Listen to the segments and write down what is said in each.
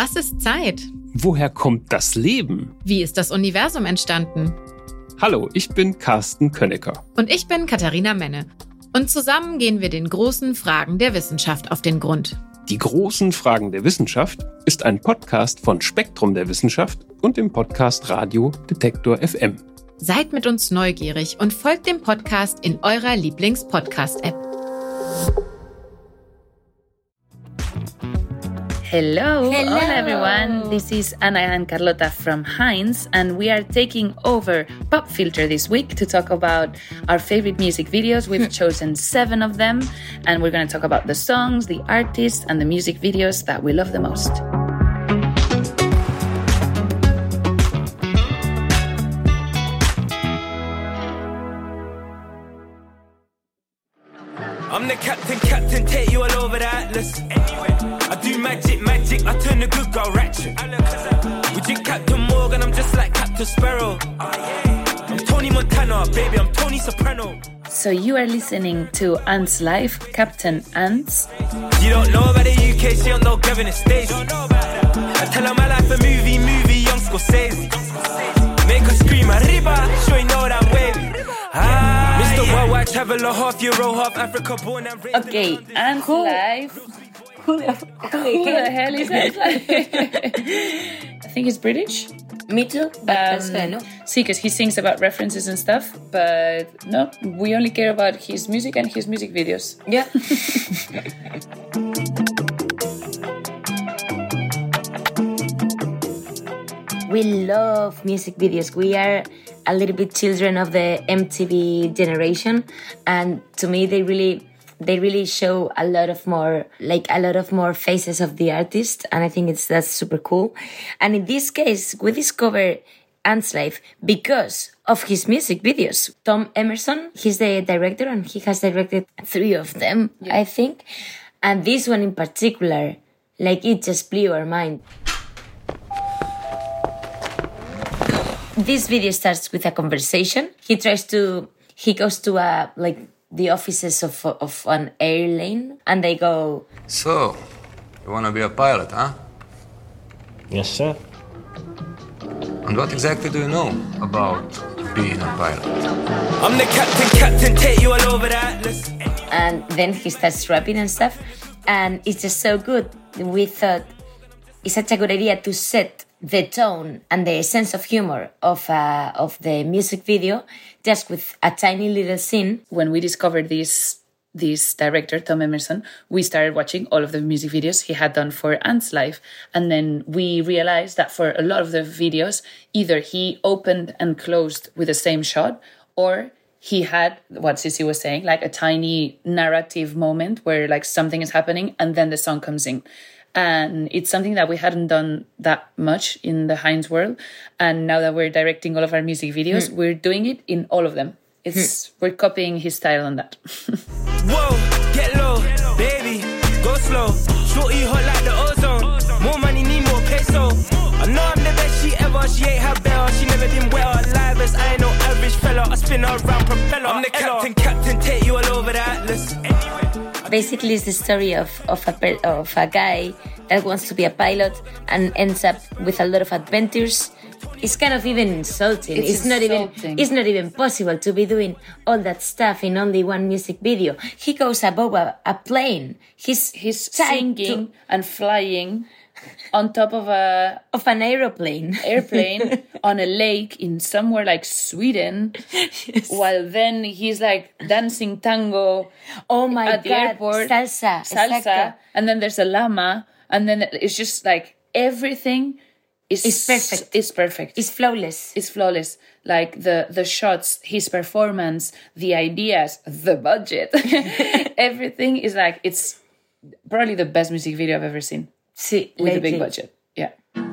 Was ist Zeit? Woher kommt das Leben? Wie ist das Universum entstanden? Hallo, ich bin Carsten Könnecker. Und ich bin Katharina Menne. Und zusammen gehen wir den großen Fragen der Wissenschaft auf den Grund. Die großen Fragen der Wissenschaft ist ein Podcast von Spektrum der Wissenschaft und dem Podcast Radio Detektor FM. Seid mit uns neugierig und folgt dem Podcast in eurer Lieblings-Podcast-App. Hello everyone. This is Ana and Carlota from Heinz, and we are taking over Pop Filter this week to talk about our favorite music videos. We've chosen 7 of them, and we're going to talk about the songs, the artists, and the music videos that we love the most. I'm the captain, take you all over the Atlas. I do magic, I turn the good girl ratchet. Would you Captain Morgan, I'm just like Captain Sparrow. I'm Tony Montana, baby, I'm Tony Soprano. So you are listening to Ants Live, Captain Ants. You don't know about the UK, she don't know Gavin and Stacey. I tell her my life a movie, young Scorsese. Make her scream, arriba, sure you know that I'm wavy. Mr. Worldwide Traveler, half Euro, half Africa, born and raised. Okay, Ants Live. Who the hell is Ants Live? I think he's British. Me too, but no. See, because he sings about references and stuff, but no, we only care about his music and his music videos. Yeah. We love music videos. We are a little bit children of the MTV generation, and to me they really show a lot of more faces of the artist, and I think that's super cool. And in this case, we discover Ants Live because of his music videos. Tom Emerson, he's the director, and he has directed 3 of them, yeah. I think. And this one in particular, it just blew our mind. This video starts with a conversation. He goes to the offices of an airline, and they go, "So, you want to be a pilot, huh?" Yes, sir. And what exactly do you know about being a pilot? I'm the captain, take you all over the Atlas. And then he starts rapping and stuff, and it's just so good. We thought it's such a good idea to set the tone and the sense of humor of the music video just with a tiny little scene. When we discovered this director, Tom Emerson, we started watching all of the music videos he had done for Ants Live. And then we realized that for a lot of the videos, either he opened and closed with the same shot, or he had, what Sissy was saying, a tiny narrative moment where something is happening and then the song comes in. And it's something that we hadn't done that much in the Heinz world. And now that we're directing all of our music videos, we're doing it in all of them. We're copying his style on that. Whoa, get low, baby, go slow. Shorty hot like the ozone. More money, need more peso. I know I'm the best she ever. She ain't had better. She never been wetter. Live as I ain't no average fella. I spin her around propeller. I'm the captain, take you all over the Atlas. Basically, it's the story of a guy that wants to be a pilot and ends up with a lot of adventures. It's kind of even insulting. It's not even possible to be doing all that stuff in only one music video. He goes above a plane. He's singing and flying on top of an airplane on a lake in somewhere like Sweden, yes. While then he's dancing tango. Oh my at the God, airport. salsa, exacto. And then there's a llama, and then it's just everything is perfect. It's perfect. It's flawless. It's flawless. The shots, his performance, the ideas, the budget, everything is it's probably the best music video I've ever seen. Sí, with a big budget. Yeah.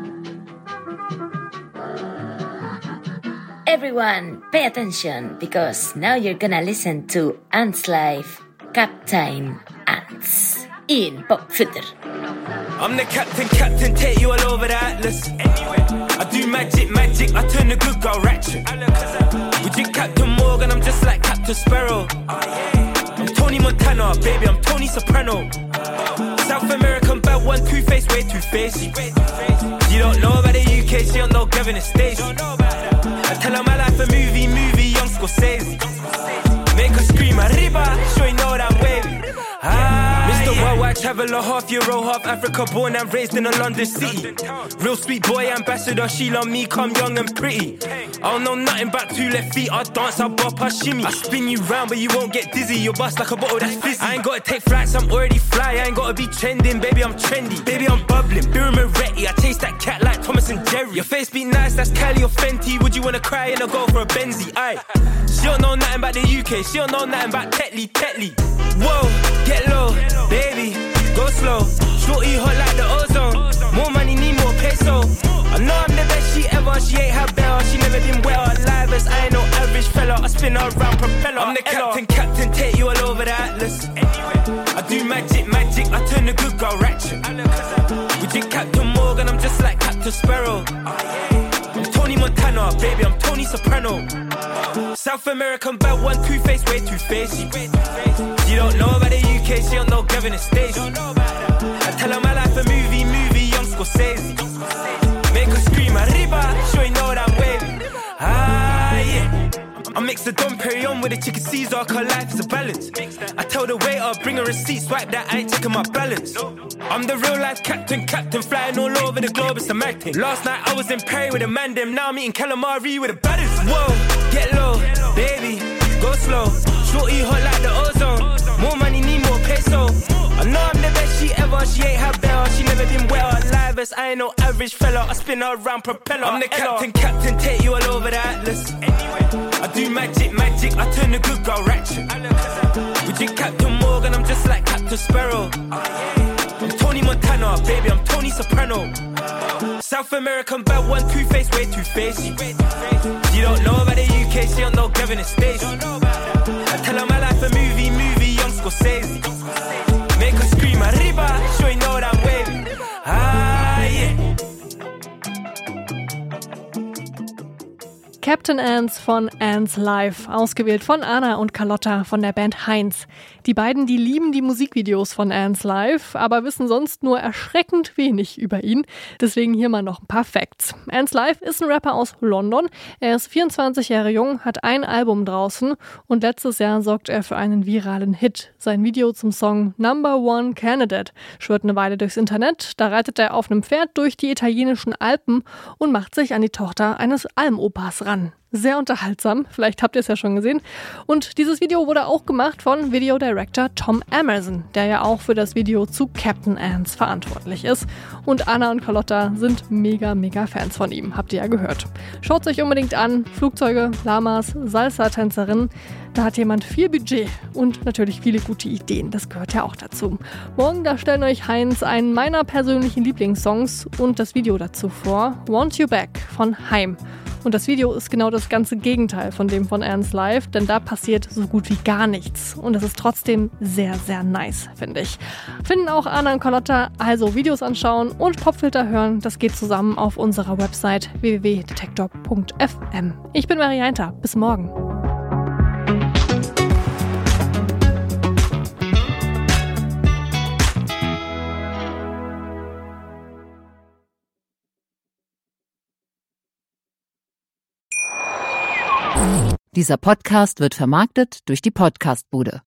Everyone, pay attention, because now you're gonna listen to Ants Live, Captain Ants, in Pop Filter. I'm the captain, take you all over the Atlas. I do magic, I turn the good girl ratchet. Would you Captain Morgan, I'm just like Captain Sparrow. I'm Tony Montana, baby, I'm Tony Soprano. South American bad one one, two-faced, way two-faced. You don't know about the UK, she don't know Gavin and Stacey. I tell her my life a movie, young Scorsese. Make her scream, arriba, sure you know that I'm wavy. Mr. Worldwide Traveller, half Euro, half Africa, born and raised in a London city. Real sweet boy ambassador, she love me, come young and pretty. I don't know nothing about 2 left feet, I dance, I bop, I shimmy. I spin you round, but you won't get dizzy, you bust like a bottle that's fizzy. I ain't gotta take flights, I'm already fly, I ain't gotta be trending, baby I'm trendy. Baby I'm bubbling, Bira Moretti, I chase that cat like Thomas and Jerry. Your face be nice, that's Cali or Fenty, would you wanna cry and go for a Benzie, aye. She don't know nothing about the UK, she don't know nothing about Tetley. Whoa, get low, baby, go slow. Shorty hot like the ozone. More money, need more peso. I know I'm the best she ever, she ain't her bell. She never been well alive as I ain't no average fella. I spin her around propeller. I'm the captain, take you all over the Atlas. I do magic, I turn the good girl ratchet. With you Captain Morgan, I'm just like Captain Sparrow. I'm Tony Montana, baby, I'm Tony Soprano. South American bad one, two-faced, way two-faced. You don't know about the UK, she don't know Gavin and Stacey. I tell her my life a movie, young Scorsese. Make her scream, arriba, sure you know that I'm wavy. Yeah. I mix the Dom Perignon with a chicken Caesar, cause life is a balance. I tell the waiter, bring a receipt, swipe that, I ain't checking my balance. I'm the real life captain, flying all over the globe, it's a mag thing. Last night I was in Paris with a man, them now I'm eating calamari with a baddest. Whoa, get low, baby, go slow. Shorty hot like the ozone. More money, need more peso. I know I'm the best she ever, she ain't her bell. She never been well alive as I ain't no average fella. I spin her around propeller. I'm the captain, take you all over the Atlas. I do magic, I turn the good girl ratchet. With you Captain Morgan, I'm just like Captain Sparrow. I'm Tony Montana, baby, I'm Tony Soprano. South American bad one, two-faced, way two-faced. You don't know about the UK, she don't know Gavin and Stacey. I tell her my life a movie, young Scorsese. Make her scream, arriba, sure you know that I'm wavy. Yeah. Captain Ants von Ants Live, ausgewählt von Anna und Carlotta von der Band Heinz. Die beiden, die lieben die Musikvideos von Ants Live, aber wissen sonst nur erschreckend wenig über ihn. Deswegen hier mal noch ein paar Facts. Ants Live ist ein Rapper aus London. Er ist 24 Jahre jung, hat ein Album draußen und letztes Jahr sorgt er für einen viralen Hit. Sein Video zum Song Number One Candidate schwirrt eine Weile durchs Internet. Da reitet er auf einem Pferd durch die italienischen Alpen und macht sich an die Tochter eines Almopas ran. Sehr unterhaltsam, vielleicht habt ihr es ja schon gesehen. Und dieses Video wurde auch gemacht von Videodirector Tom Emerson, der ja auch für das Video zu Captain Ants verantwortlich ist. Und Anna und Carlotta sind mega Fans von ihm, habt ihr ja gehört. Schaut euch unbedingt an, Flugzeuge, Lamas, Salsa-Tänzerinnen. Da hat jemand viel Budget und natürlich viele gute Ideen, das gehört ja auch dazu. Morgen, da stellen euch Heinz einen meiner persönlichen Lieblingssongs und das Video dazu vor, Want You Back von Haim. Und das Video ist genau das ganze Gegenteil von dem von Ants Live, denn da passiert so gut wie gar nichts. Und es ist trotzdem sehr nice, finde ich. Finden auch Anna und Carlotta, also Videos anschauen und Popfilter hören. Das geht zusammen auf unserer Website www.detektor.fm. Ich bin Mary Heinter, bis morgen. Dieser Podcast wird vermarktet durch die Podcast-Bude.